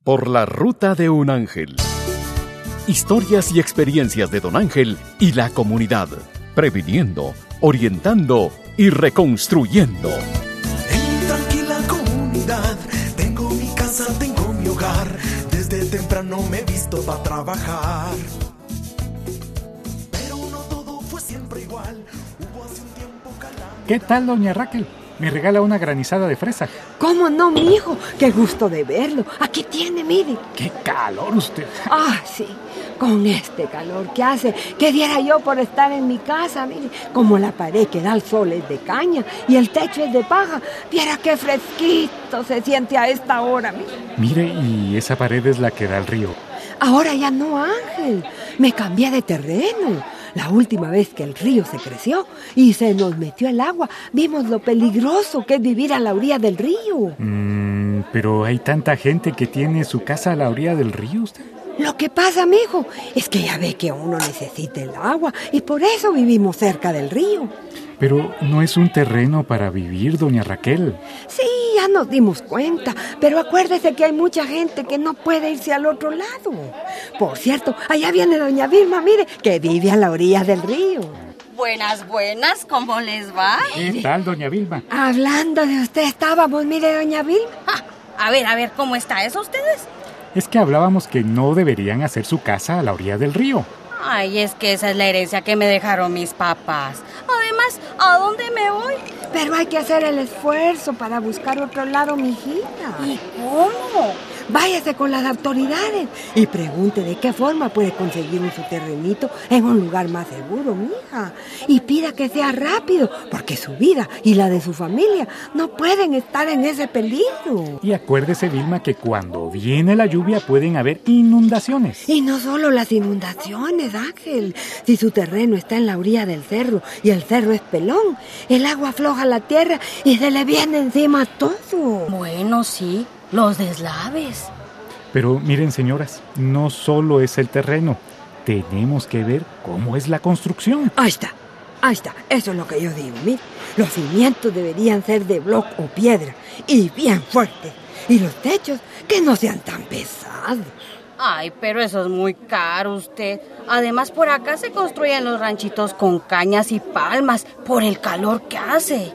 Por la ruta de un ángel. Historias y experiencias de Don Ángel y la comunidad, previniendo, orientando y reconstruyendo. En tranquila comunidad, tengo mi casa, tengo mi hogar. Desde temprano me he visto para trabajar. Pero no todo fue siempre igual. Hubo hace un tiempo calamidad. ¿Qué tal, doña Raquel? Me regala una granizada de fresa. ¿Cómo no, mi hijo? ¡Qué gusto de verlo! Aquí tiene, mire. ¡Qué calor usted! Ah, sí, con este calor que hace, ¿qué diera yo por estar en mi casa? Mire, como la pared que da al sol es de caña y el techo es de paja. Viera qué fresquito se siente a esta hora, mire. Mire, y esa pared es la que da al río. Ahora ya no, Ángel. Me cambié de terreno. La última vez que el río se creció y se nos metió el agua, vimos lo peligroso que es vivir a la orilla del río. Pero hay tanta gente que tiene su casa a la orilla del río, usted. Lo que pasa, mijo, es que ya ve que uno necesita el agua y por eso vivimos cerca del río. Pero no es un terreno para vivir, doña Raquel. Sí, ya nos dimos cuenta, pero acuérdese que hay mucha gente que no puede irse al otro lado. Por cierto, allá viene doña Vilma, mire, que vive a la orilla del río. Buenas, buenas, ¿cómo les va? ¿Qué tal, doña Vilma? Hablando de usted estábamos, mire, doña Vilma. A ver, ¿cómo está eso ustedes? Es que hablábamos que no deberían hacer su casa a la orilla del río. Ay, es que esa es la herencia que me dejaron mis papás. Además, ¿a dónde me voy? Pero hay que hacer el esfuerzo para buscar otro lado, mijita. ¿Y cómo? Váyase con las autoridades y pregunte de qué forma puede conseguir su terrenito en un lugar más seguro, mija. Y pida que sea rápido, porque su vida y la de su familia no pueden estar en ese peligro. Y acuérdese, Vilma, que cuando viene la lluvia pueden haber inundaciones. Y no solo las inundaciones, Ángel. Si su terreno está en la orilla del cerro y el cerro es pelón, el agua afloja la tierra y se le viene encima todo. Bueno, sí. Los deslaves. Pero miren, señoras, no solo es el terreno. Tenemos que ver cómo es la construcción. Ahí está. Eso es lo que yo digo, mire. Los cimientos deberían ser de bloc o piedra y bien fuertes. Y los techos que no sean tan pesados. Ay, pero eso es muy caro, usted. Además, por acá se construyen los ranchitos con cañas y palmas por el calor que hace.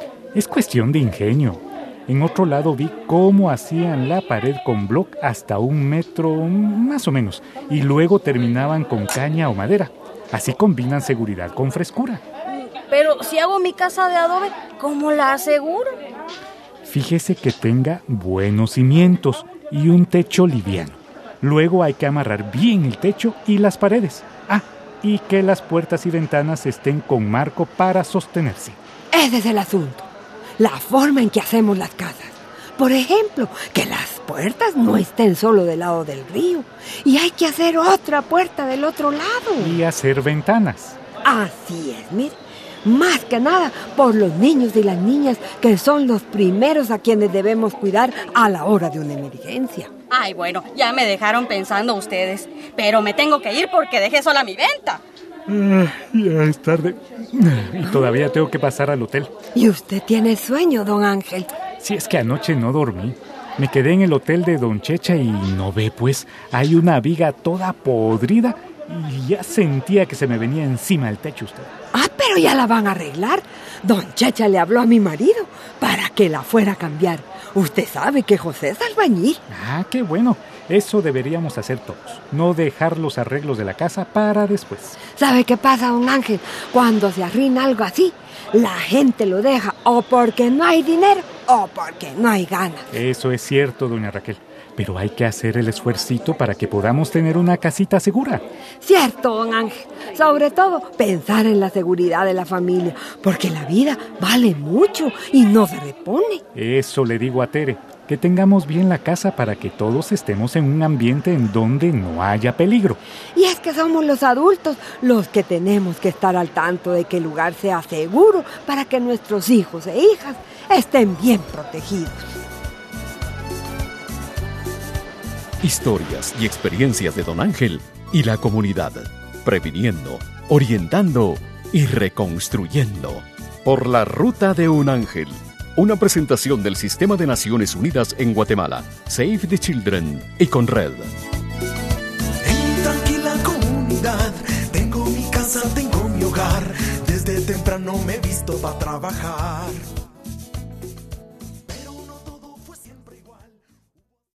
Es cuestión de ingenio. En otro lado vi cómo hacían la pared con bloc hasta 1 metro, más o menos, y luego terminaban con caña o madera. Así combinan seguridad con frescura. Pero si hago mi casa de adobe, ¿cómo la aseguro? Fíjese que tenga buenos cimientos y un techo liviano. Luego hay que amarrar bien el techo y las paredes. Y que las puertas y ventanas estén con marco para sostenerse. Ese es el asunto. La forma en que hacemos las casas. Por ejemplo, que las puertas no estén solo del lado del río. Y hay que hacer otra puerta del otro lado. Y hacer ventanas. Así es, mire. Más que nada por los niños y las niñas, que son los primeros a quienes debemos cuidar a la hora de una emergencia. Ay, bueno, ya me dejaron pensando ustedes. Pero me tengo que ir porque dejé sola mi venta. Ya es tarde. Y todavía tengo que pasar al hotel. ¿Y usted tiene sueño, don Ángel? Si es que anoche no dormí. Me quedé en el hotel de Don Checha y no ve, pues, hay una viga toda podrida y ya sentía que se me venía encima el techo usted. Pero ya la van a arreglar. Don Checha le habló a mi marido para que la fuera a cambiar. Usted sabe que José es albañil. Qué bueno. Eso deberíamos hacer todos. No dejar los arreglos de la casa para después. ¿Sabe qué pasa, don Ángel? Cuando se arruina algo así, la gente lo deja o porque no hay dinero o porque no hay ganas. Eso es cierto, doña Raquel. Pero hay que hacer el esfuercito para que podamos tener una casita segura. Cierto, don Ángel. Sobre todo, pensar en la seguridad de la familia, porque la vida vale mucho y no se repone. Eso le digo a Tere, que tengamos bien la casa para que todos estemos en un ambiente en donde no haya peligro. Y es que somos los adultos los que tenemos que estar al tanto de que el lugar sea seguro para que nuestros hijos e hijas estén bien protegidos. Historias y experiencias de Don Ángel y la comunidad, previniendo, orientando y reconstruyendo. Por la ruta de un ángel. Una presentación del Sistema de Naciones Unidas en Guatemala, Save the Children y Conred. En mi tranquila comunidad, tengo mi casa, tengo mi hogar. Desde temprano me he visto para trabajar.